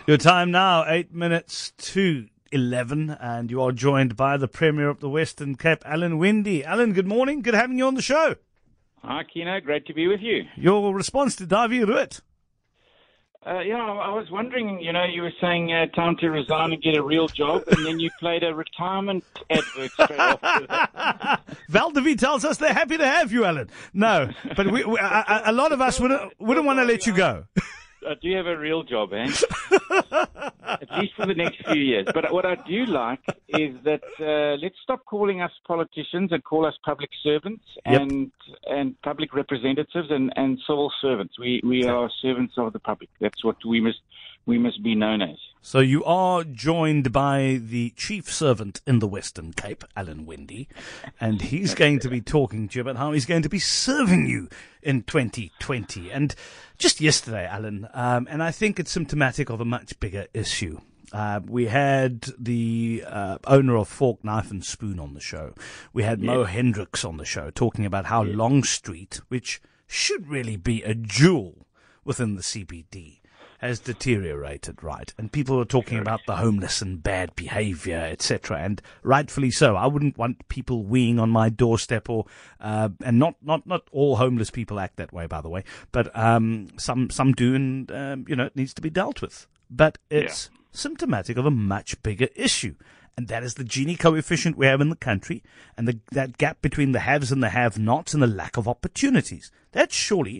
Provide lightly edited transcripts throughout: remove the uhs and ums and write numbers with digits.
Your time now, 8 minutes to 11, and you are joined by the Premier of the Western Cape, Alan Winde. Alan, good morning. Good having you on the show. Hi, Keno. Great to be with you. Your response to Davie Rutt? I was wondering, you were saying time to resign and get a real job, and then you played a retirement advert straight after that. Valdivie tells us they're happy to have you, Alan. No, but a lot of us wouldn't want to let you go. I do have a real job, at least for the next few years. But what I do like is that let's stop calling us politicians and call us public servants and public representatives and civil servants. We are servants of the public. That's what we must be known as. So you are joined by the chief servant in the Western Cape, Alan Winde, and he's going to be talking to you about how he's going to be serving you in 2020. And just yesterday, Alan, and I think it's symptomatic of a much bigger issue. We had the owner of Fork, Knife and Spoon on the show. We had Mo Hendricks on the show talking about how Long Street, which should really be a jewel within the CBD, has deteriorated, right? And people are talking about the homeless and bad behavior, etc. And rightfully so. I wouldn't want people weeing on my doorstep, or and not all homeless people act that way, by the way. But some do, and it needs to be dealt with. But it's symptomatic of a much bigger issue, and that is the Gini coefficient we have in the country, and that gap between the haves and the have-nots, and the lack of opportunities. That surely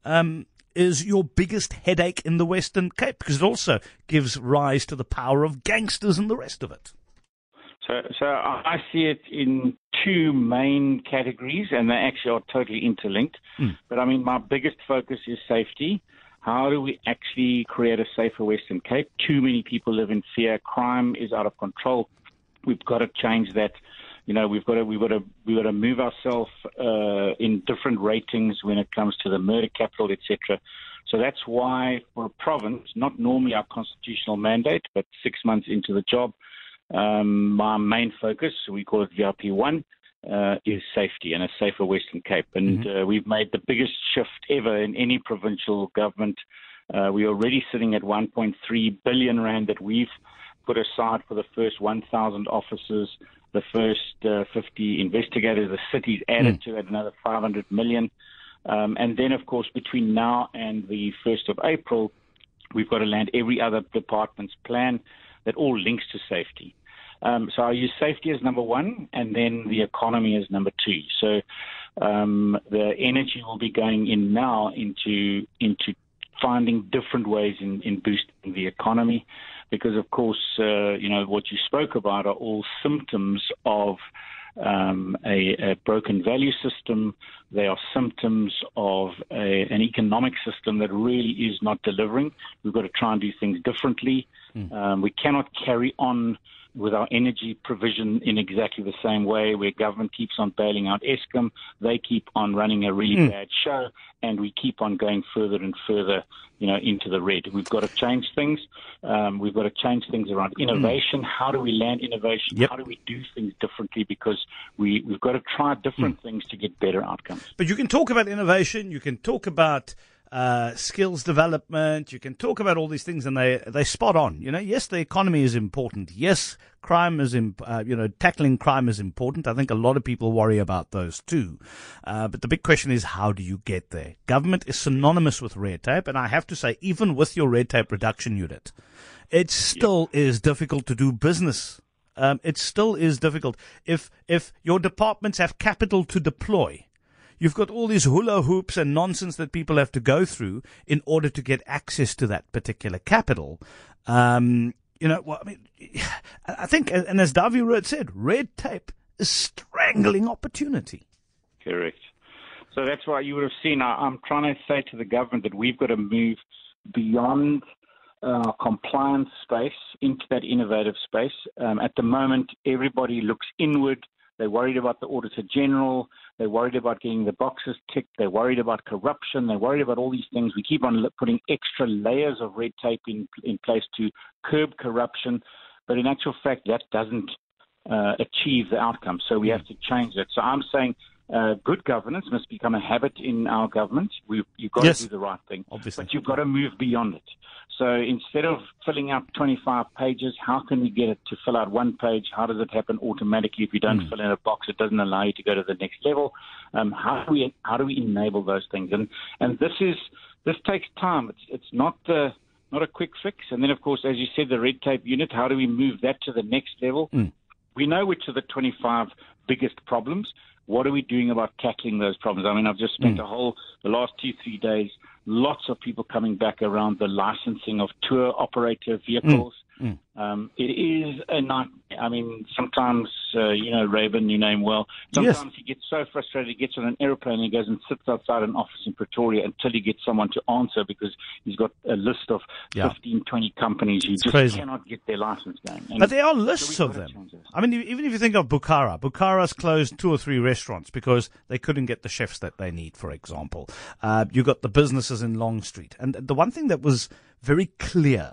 is your biggest headache in the Western Cape, because it also gives rise to the power of gangsters and the rest of it. So I see it in two main categories, and they actually are totally interlinked. But I mean, my biggest focus is safety. How do we actually create a safer Western Cape? Too many people live in fear. Crime is out of control. We've got to change that. We've got to move ourselves in different ratings when it comes to the murder capital, etc. So that's why, for a province, not normally our constitutional mandate, but 6 months into the job, my main focus, we call it VIP1, is safety and a safer Western Cape. And we've made the biggest shift ever in any provincial government. We're already sitting at 1.3 billion rand that we've put aside for the first 1,000 officers, the first 50 investigators. The city's added to it another 500 million. And then, of course, between now and the 1st of April, we've got to land every other department's plan that all links to safety. So I use safety as number one, and then the economy as number two. So the energy will be going in now into finding different ways in boosting the economy, because, of course, what you spoke about are all symptoms of a broken value system. They are symptoms of an economic system that really is not delivering. We've got to try and do things differently. We cannot carry on with our energy provision in exactly the same way, where government keeps on bailing out Eskom, they keep on running a really bad show, and we keep on going further and further, into the red. We've got to change things. We've got to change things around innovation. How do we land innovation? How do we do things differently? Because we've got to try different things to get better outcomes. But you can talk about innovation. You can talk about skills development. You can talk about all these things, and they spot on. Yes, the economy is important. Yes, crime is tackling crime is important. I think a lot of people worry about those too. But the big question is, how do you get there? Government is synonymous with red tape, and I have to say, even with your red tape reduction unit, it still is difficult to do business. It still is difficult. If your departments have capital to deploy, you've got all these hula hoops and nonsense that people have to go through in order to get access to that particular capital. I think, and as Davie Rutt said, red tape is strangling opportunity. Correct. So that's why you would have seen, I'm trying to say to the government that we've got to move beyond compliance space into that innovative space. At the moment, everybody looks inward. They're worried about the Auditor General. They're worried about getting the boxes ticked. They're worried about corruption. They're worried about all these things. We keep on putting extra layers of red tape in place to curb corruption. But in actual fact, that doesn't achieve the outcome. So we have to change that. So I'm saying good governance must become a habit in our government. You've got to do the right thing. Obviously. But you've got to move beyond it. So instead of filling out 25 pages, how can we get it to fill out one page? How does it happen automatically? If you don't fill in a box, it doesn't allow you to go to the next level. How do we enable those things? And this takes time. It's not a quick fix. And then, of course, as you said, the red tape unit, how do we move that to the next level? We know which are the 25 biggest problems. What are we doing about tackling those problems? I mean, I've just spent the last 2-3 days, lots of people coming back around the licensing of tour operator vehicles. It is a nightmare. I mean, sometimes, Raven, you know him well. Sometimes he gets so frustrated, he gets on an airplane and he goes and sits outside an office in Pretoria until he gets someone to answer because he's got a list of 15, 20 companies who just cannot get their license going. But there are lists of them. I mean, even if you think of Bukhara's closed 2 or 3 restaurants because they couldn't get the chefs that they need, for example. You got the businesses in Long Street. And the one thing that was very clear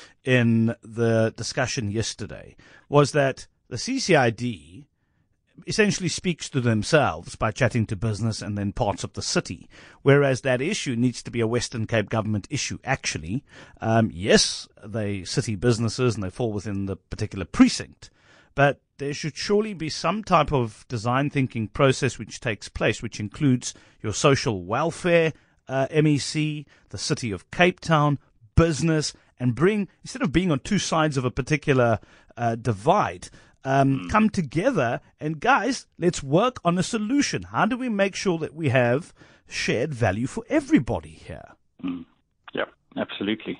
in the discussion yesterday was that the CCID essentially speaks to themselves by chatting to business and then parts of the city, whereas that issue needs to be a Western Cape government issue, actually. Yes, they city businesses and they fall within the particular precinct, but there should surely be some type of design thinking process which takes place, which includes your social welfare, MEC, the city of Cape Town, business, and instead of being on 2 sides of a particular divide, come together and, guys, let's work on a solution. How do we make sure that we have shared value for everybody here? Yeah, absolutely.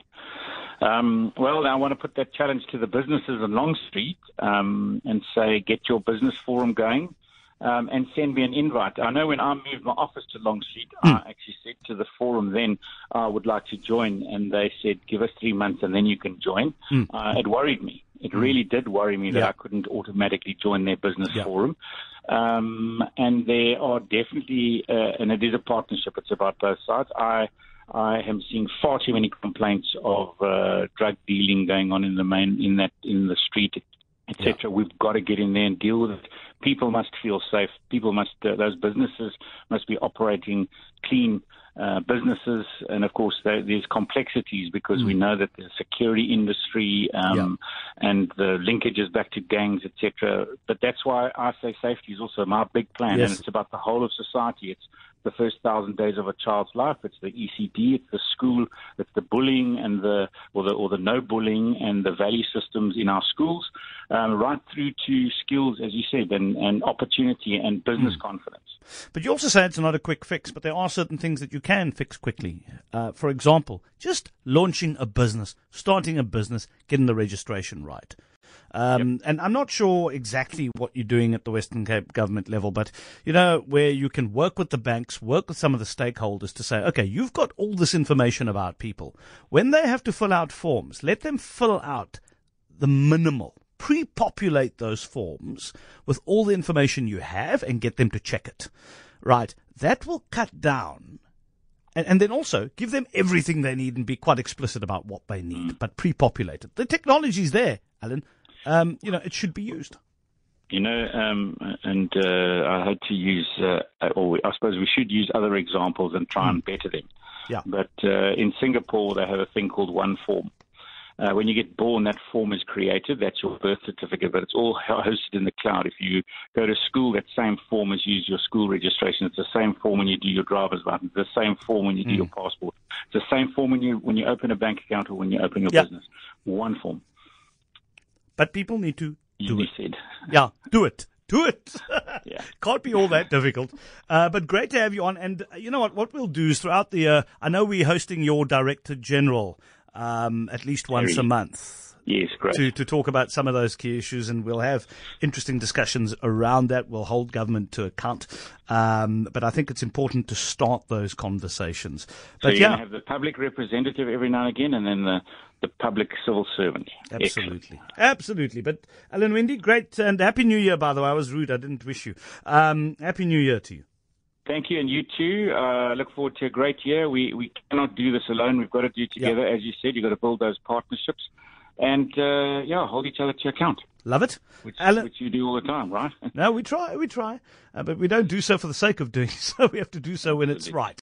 Well, I want to put that challenge to the businesses on Long Street and say, get your business forum going. And send me an invite. I know when I moved my office to Long Street, I actually said to the forum then, I would like to join. And they said, give us 3 months and then you can join. It worried me. It really did worry me that I couldn't automatically join their business forum. And there are definitely, and it is a partnership, it's about both sides. I am seeing far too many complaints of drug dealing going on in the street, etc. We've got to get in there and deal with it. People must feel safe. Those businesses must be operating clean businesses. And of course, there's complexities because we know that the security industry and the linkages back to gangs, etc. But that's why I say safety is also my big plan, and it's about the whole of society. It's the first 1,000 days of a child's life. It's the ECD, it's the school, it's the bullying and the no bullying and the value systems in our schools, right through to skills, as you said, and opportunity and business confidence. But you also say it's not a quick fix, but there are certain things that you can fix quickly. For example, just launching a business, starting a business, getting the registration right. And I'm not sure exactly what you're doing at the Western Cape government level, but, where you can work with the banks, work with some of the stakeholders to say, okay, you've got all this information about people. When they have to fill out forms, let them fill out the minimal. Pre-populate those forms with all the information you have and get them to check it. Right. That will cut down. And then also give them everything they need and be quite explicit about what they need, but pre-populate it. The technology's there, Alan. It should be used. I had to use, or I suppose we should use other examples and try and better them. Yeah. But in Singapore, they have a thing called One Form. When you get born, that form is created. That's your birth certificate, but it's all hosted in the cloud. If you go to school, that same form is used your school registration. It's the same form when you do your driver's license. It's the same form when you do your passport. It's the same form when you open a bank account or when you open your business. One form. But people need to do it. Said. Yeah, do it. Do it. Yeah. Can't be all that difficult. But great to have you on. And you know what we'll do is throughout the year, I know we're hosting your Director General at least once a month. Yes, great. To talk about some of those key issues, and we'll have interesting discussions around that. We'll hold government to account. But I think it's important to start those conversations. But so you're going to have the public representative every now and again, and then the public civil servant. Absolutely. Excellent. Absolutely. But Alan Winde, great, and Happy New Year, by the way. I was rude. I didn't wish you. Happy New Year to you. Thank you, and you too. Look forward to a great year. We cannot do this alone. We've got to do it together. As you said, you've got to build those partnerships. and hold each other to account. Love it. Which Alan, you do all the time, right? no, we try. But we don't do so for the sake of doing so. We have to do so when it's right.